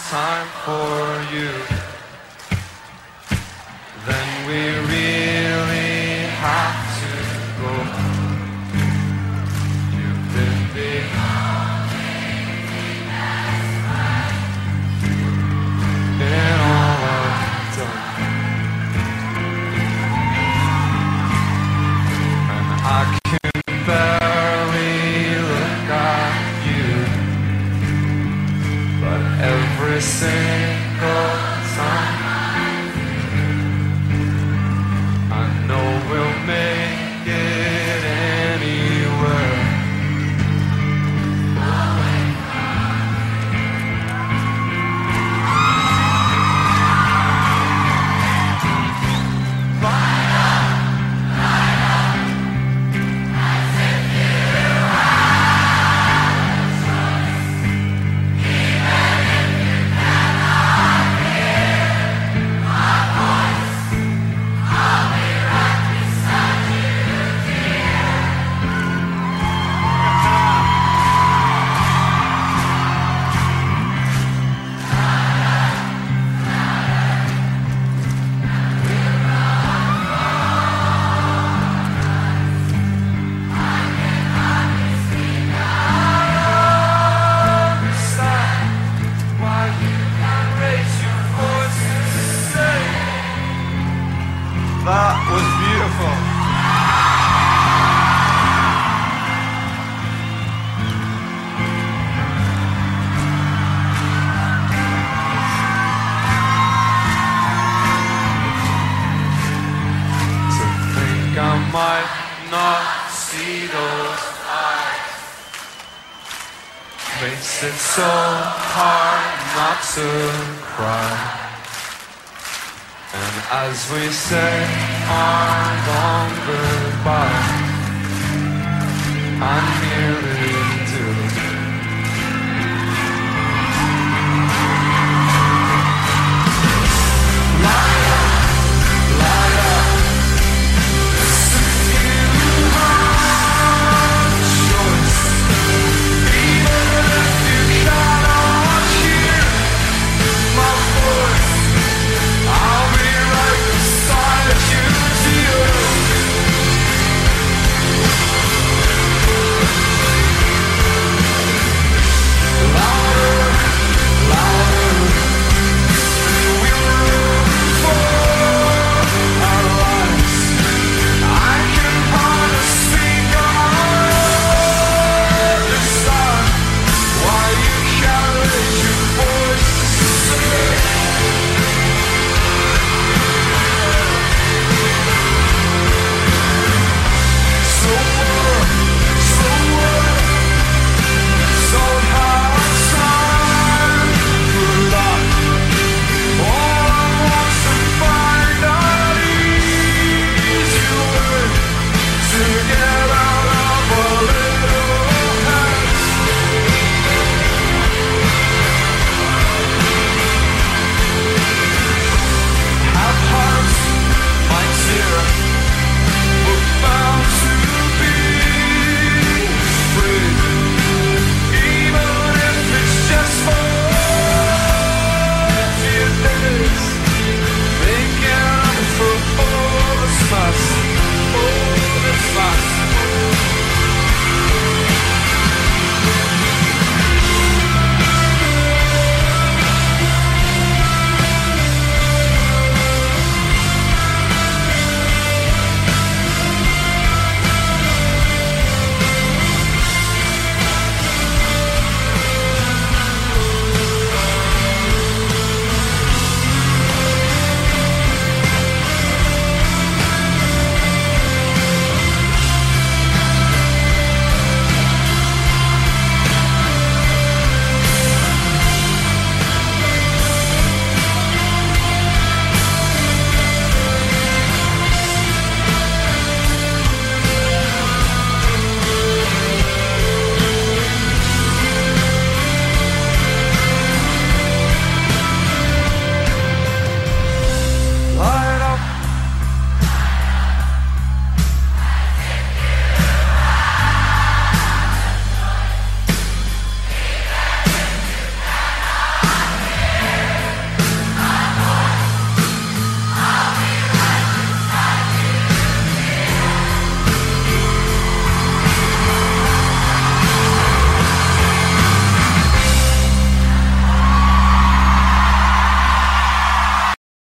time for you, then we really have to go. You've been big in all I've done, and I can barely look at you, but every single time I know we'll make it anywhere. That was beautiful. To think I might not see those eyes makes it so hard not to cry. And as we say our long goodbye, I nearly